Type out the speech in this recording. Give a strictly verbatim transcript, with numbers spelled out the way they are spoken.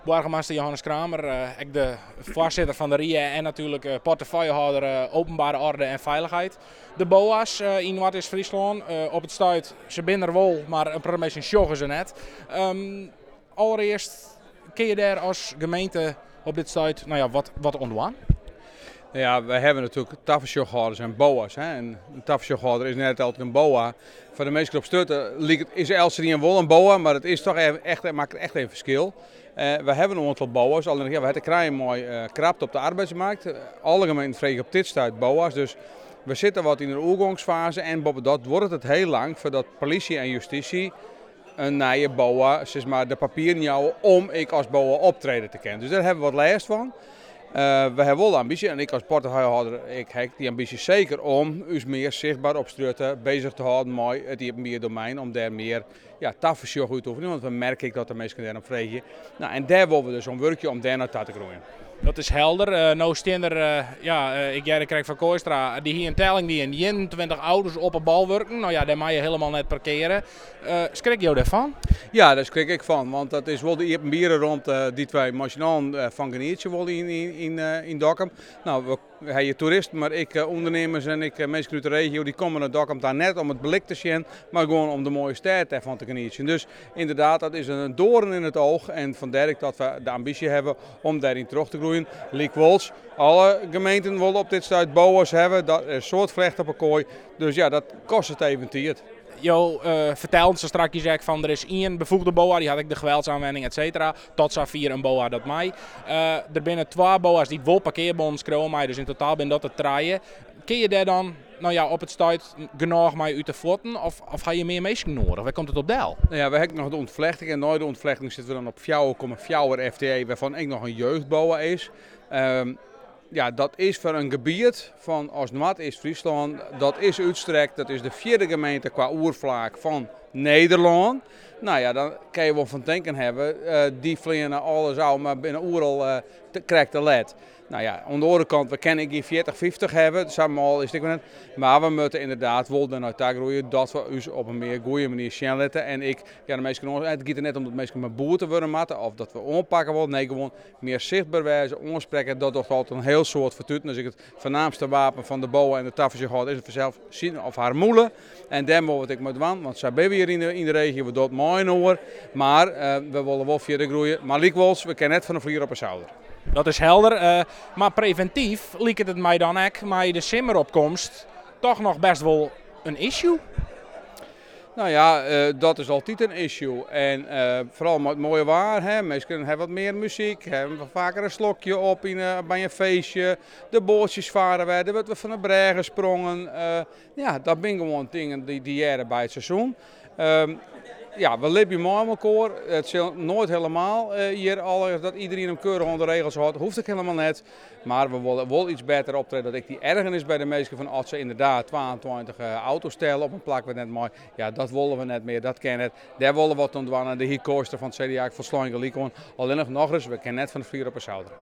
Burgemeester Johannes Kramer, uh, ik de voorzitter van de R I A en natuurlijk uh, portefeuillehouder uh, openbare orde en veiligheid. De B O A's uh, in Noord-Friesland, uh, op het stuit, ze binnen er wel, maar een beetje sjoggen ze net. Um, allereerst, kun je daar als gemeente op dit stuit nou ja, wat, wat ontdoen? Ja, we hebben natuurlijk tafersjoghouders en B O A's. Hè. En een tafersjoghouder is net altijd een B O A. Voor de mensen op stutten is Elsevier wel een B O A, maar het is toch even, echt, maakt echt een verschil. Uh, we hebben een aantal B O A's, alleen ja, we hebben krijgen mooi uh, krapte op de arbeidsmarkt. Uh, alle gemeenten vregen op dit stuit B O A's, dus we zitten wat in een oergangsfase en boven dat wordt het heel lang voordat politie en justitie een nieuwe B O A, zeg maar, de papieren jou om ik als B O A optreden te kennen. Dus daar hebben we wat last van. Uh, we hebben wel de ambitie, en ik als portefeuillehouder, ik heb die ambitie zeker om ons meer zichtbaar op straten bezig te houden met het hier domein, om daar meer ja, tafersjog uit te oefenen, want we merken dat de mensen daarop vregen. Nou, en daar willen we dus een werkje om daar naartoe te groeien. Dat is helder. Uh, nou staan er, uh, ja, uh, ik jij krijg van Kooistra, die hier een telling die in eenentwintig auto's op een bal werken. Nou ja, daar mag je helemaal net parkeren. Uh, schrik je daarvan? Ja, daar schrik ik van, want dat is wel de bieren rond uh, die twee machinaal uh, van Geniertje wel in, in, in, uh, in Dokkum. Nou, we hebben je toeristen, maar ik uh, ondernemers en ik uh, mensen uit de regio die komen naar Dokkum daar net om het blik te zien, maar gewoon om de mooie stad van te genieten. Dus inderdaad, dat is een doorn in het oog en vandaar dat we de ambitie hebben om daarin terug te groeien. Likwols, alle gemeenten willen op dit stuit B O A's hebben, dat is een soort vlecht op een kooi, dus ja, dat kost het even tijd. Jo, uh, vertelde ze straks zeg van er is één bevoegde B O A, die had ik de geweldsaanwending et cetera. Tot zover een B O A dat mij. Uh, er binnen twee B O A's die wel parkeerbons krijgen, dus in totaal ben dat het draaien. Kun je daar dan nou ja, op het stuit genoeg mee uit te voeten of, of ga je meer mensen nodig? Waar komt het op deel? Nou ja, we hebben nog de ontvlechting en na de ontvlechting zitten we dan op vier komma vier F T E, waarvan ik nog een jeugd B O A is. Um, Ja, dat is voor een gebied van als Noord-Friesland, dat is uitstrekt, dat is de vierde gemeente qua oervlak van Nederland. Nou ja, dan kan je wel van denken hebben, uh, die vliegen alles uit, maar binnen oeral uh, krijgt de led. Nou ja, aan de andere kant, we kennen hier veertig, vijftig hebben, samen is het net. Maar we moeten inderdaad wel naar daar groeien dat we ons op een meer goede manier zien laten. En ik, ja, de meesten, het gaat er net om dat mensen met boer te worden moeten of dat we aanpakken willen. Nee, gewoon meer zichtbaar wijzen, aanspreken. Dat is altijd een heel soort vertuten. Dus ik het voornaamste wapen van de B O A en de tafersjoghouder is het vanzelf zien of haar moelen. En daar moet ik met doen, want zij ben hier in de, in de regio, we doen het mooi hoor. Maar uh, we willen wel verder groeien. Maar likwols, we kennen net van een vlier op een schouder. Dat is helder, uh, maar preventief lijkt het mij dan ook, maar de simmeropkomst toch nog best wel een issue? Nou ja, uh, dat is altijd een issue. En uh, vooral met mooie waar, hè. Mensen hebben wat meer muziek, hebben vaker een slokje op in, uh, bij een feestje. De bootjes varen wij, er wordt we van de brei gesprongen. Uh, ja, dat zijn gewoon dingen die, die jaren bij het seizoen. Uh, Ja, we leven mooi met elkaar. Het is nooit helemaal uh, hier al dat iedereen hem keurig onder de regels houdt. Hoeft ik helemaal net. Maar we willen wel iets beter optreden. Dat ik die ergernis bij de mensen van als ze inderdaad tweeëntwintig uh, auto's stellen op een plak wat net mooi. Ja, dat willen we net meer. Dat kennen het. Daar willen we wat aan doen. De hier van het C D A verslaan gelijk. Alleen nog nog eens. We kennen net van de vlier op een schouder.